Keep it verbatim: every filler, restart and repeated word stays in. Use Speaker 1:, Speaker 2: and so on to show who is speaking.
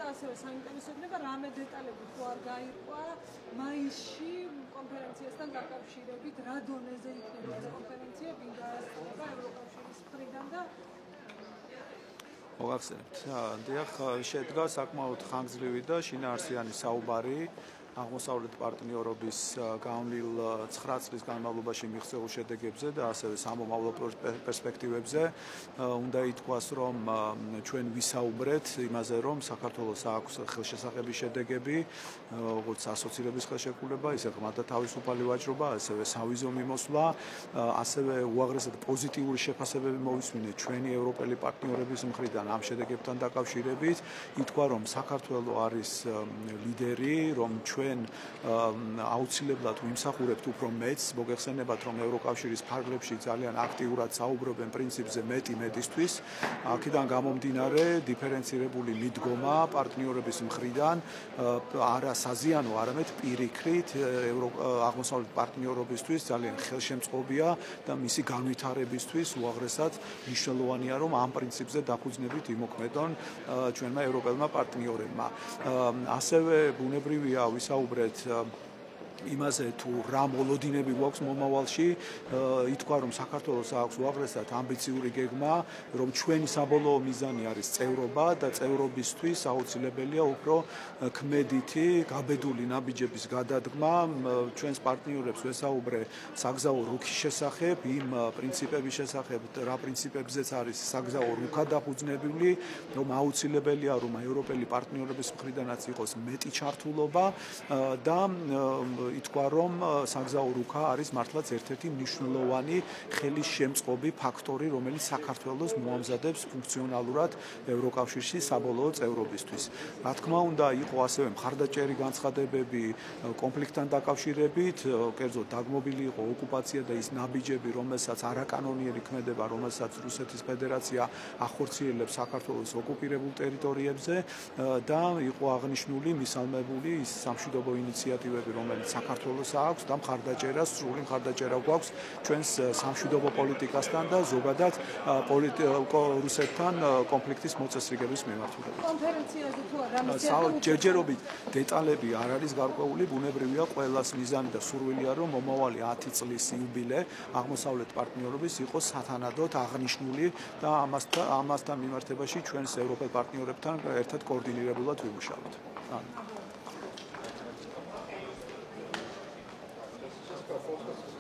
Speaker 1: და ასევე საინტერესო იქნება რამე დეტალები თუ არ გაირკვა მაისში კონფერენციასთან დაკავშირებით, რა დონეზე იქნება ეს კონფერენცია, ვინ გაესწრება ევროკავშირის მხრიდან და
Speaker 2: მოგახსენებთ. დიახ, შედგა საკმაოდ ხანგრძლივი და შინაარსიანი საუბარი აღმოსავლეთ პარტნიორობის გავლილ ცხრა წლის განმავლობაში მიღწეულ შედეგებზე და ასევე სამომავლო პერსპექტივებზე. უნდა ითქვას, რომ ჩვენ ვისაუბრეთ იმაზე, რომ საქართველოს აქვს ხელშესახების შედეგები, როგორც ასოცირების ხელშეკრულება, ისე ღრმა და თავისუფალი ვაჭრობა, ასევე სავიზო მიმოსვლა, ასევე უაღრესად პოზიტიური შეფასებები მოვისმინეთ ჩვენი ევროპელი პარტნიორების მხრიდან ამ შედეგებთან დაკავშირებით. ითქვა, რომ საქართველო არის ლიდერი, რომ ჩვენ აუცილებლად ვიმსახურებთ უფრო მეც, მოგეხსენებათ, რომ ევროკავშირის ფარგლებში ძალიან აქტიურად საუბრობენ პრინციპზე მეტი მეტისთვის. აქედან გამომდინარე, დიფერენცირებული მიდგომა პარტნიორების მხრიდან არა საზიანო, არამედ პირიქრით აღმოსავლეთ პარტნიორობისთვის ძალიან ხელშემწყობია და მისი განვითარებისთვის უაღრესად მნიშვნელოვანია, რომ ამ პრინციპზე დაფუძნებით იმოქმედონ ჩვენმა ევროპელმა პარტნიორებმა. ასევე ბუნებრივია ვისაუბრეთ იმაზე თუ რა მოლოდინები გვაქვს მომავალში. ითქვა, რომ საქართველოს აქვს უაღრესად ამბიციური გეგმა, რომ ჩვენი საბოლოო მიზანი არის წევრობა და წევრობისთვის აუცილებელია უფრო ქმედითი, გაბედული ნაბიჯების გადადგმა. ჩვენს პარტნიორებს ვესაუბრე საგზაო რუქის შესახებ, იმ პრინციპების შესახებ, რა პრინციპებზეც არის საგზაო რუქა დაფუძნებული, რომ აუცილებელია, რომ ევროპელი პარტნიორების მხრიდანაც იყოს მეტი ჩართულობა და ითქვა, რომ საგზაო რუქა არის მართლაც ერთ-ერთი მნიშვნელოვანი ხელის შემწყობი ფაქტორი, რომელიც საქართველოს მოამზადებს ფუნქციონალურად ევროკავშირში საბოლოო წევრობისთვის. რა თქმა უნდა, იყო ასევე მხარდაჭერი განცხადებები კონფლიქტთან დაკავშირებით, კერძოდ დაგმობილი იყო ოკუპაცია და ის ნაბიჯები, რომელსაც არაკანონიერი ქმედება, რომელსაც რუსეთის ფედერაცია ახორციელებს საქართველოს ოკუპირებულ ტერიტორიებზე და იყო აღნიშნული, მისალმებული ის სამშვიდობო ინიციატივები, რომელიც საქართველოს აქვს და მხარდაჭერა, სრული მხარდაჭერა გვაქვს ჩვენს სამშვიდობო პოლიტიკასთან და ზოგადად რუსეთთან კონფლიქტის მოწესრიგების მიმართულებით.
Speaker 1: კონფერენციაზე თუ არა
Speaker 2: ჯერჯერობით დეტალები არ არის გარკვეული, ბუნებრივია ყველას მიზანი და სურვილია, რომ მომავალი ათი წლის იუბილე აღმოსავლეთ პარტნიორობის იყოს სათანადოდ აღნიშნული და ამასთან ამასთან მიმართებაში ჩვენს ევროპელ პარტნიორებთან ერთად კოორდინირებულად ვიმუშავებთ.
Speaker 3: Focus.